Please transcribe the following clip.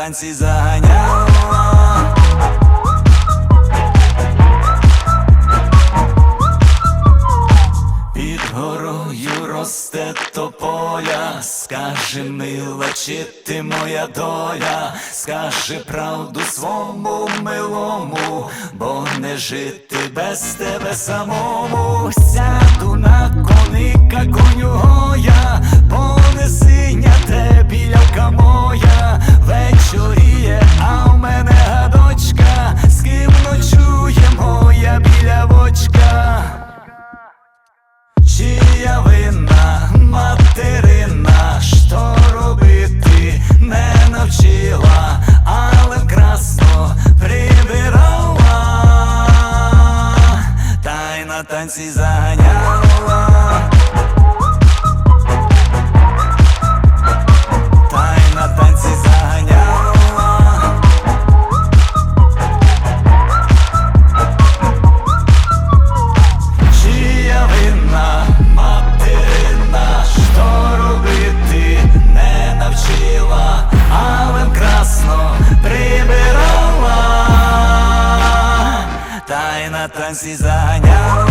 танці заганяла. Під горою росте тополя, скажи, мила, чи ти моя доля, скажи правду свому милому, бо не жити без тебе самому. Сяду на коника, коню гоя, понесиня те білявка моя. Вечоріє, а в мене гадочка, з ким ночує моя білявочка. Чия вина, материна, що робити не навчила, але вкрасно прибирала, та й на танці заганяла. Та й на танці заганяла. Чия вина, материна, що робити не навчила, але вкрасно прибирала, та й на танці заганяла.